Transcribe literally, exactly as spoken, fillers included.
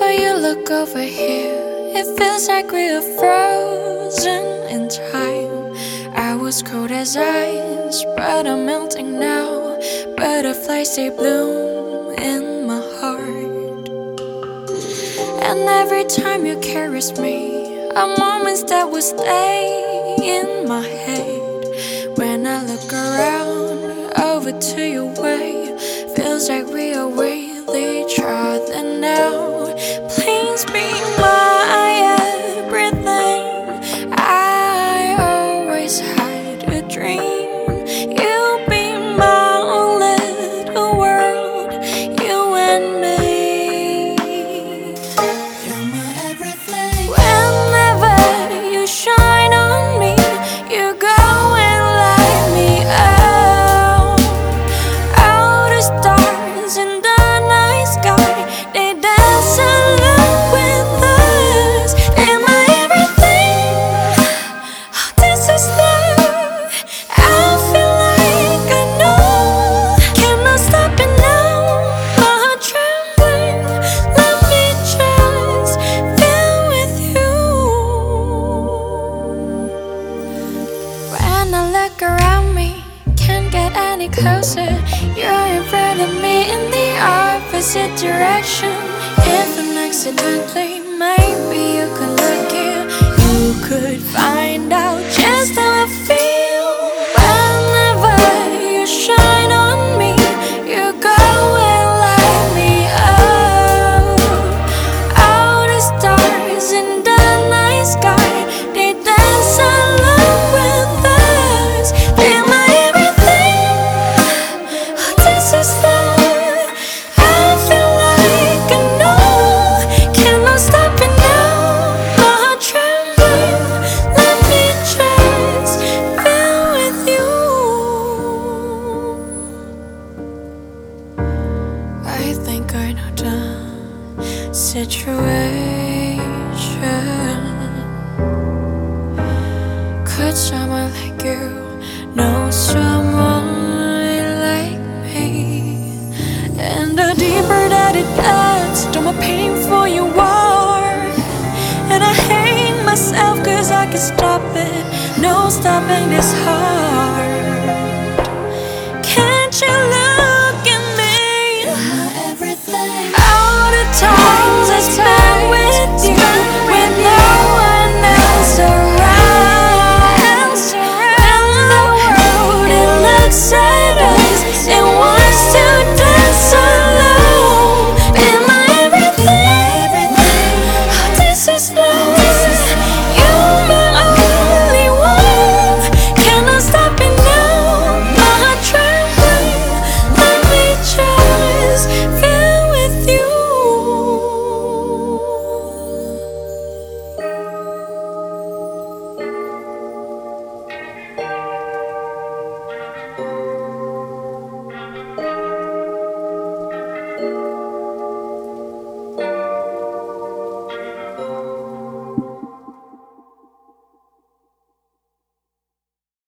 you look over here, it feels like we are frozen in time. I was cold as ice, but I'm melting now. Butterflies, they bloom in my heart. And every time you caress me, are moments that will stay in my head. When I look around, over to your way, feels like we are really trying now. Please be my everything. I always had a dream. You be my little world, you and me. You're my everything. Whenever you shine on me, you go and light me up. All the stars in the night sky, they dance along with us. You're my everything. Oh, this is love. I feel like I know. Cannot stop it now. My heart trembling. Let me just feel with you. When I look around me, can't get any closer. You're in front of me in the opposite direction. If accidentally, maybe you could look here, you could find out just how I feel. Whenever you shine on me, you go and light me up. All the stars in the night sky, they dance along with us. They're my everything. Oh, this is love. I feel like I know. Cannot stop it now. My heart trembling. Let me just feel with you. I think I know the situation. Could someone like you know someone like me? And the deeper that it gets, the more painful you are. And I hate myself cause I can stop it. No stopping this heart. Can't you look at me? You're my everything. All the times I spent with you, with no one else around. When the world it looks at us, it wants to dance alone. Be my everything. Oh, this is love. You're my only one. Cannot stop it now. My heart trembling. Let me just feel with you.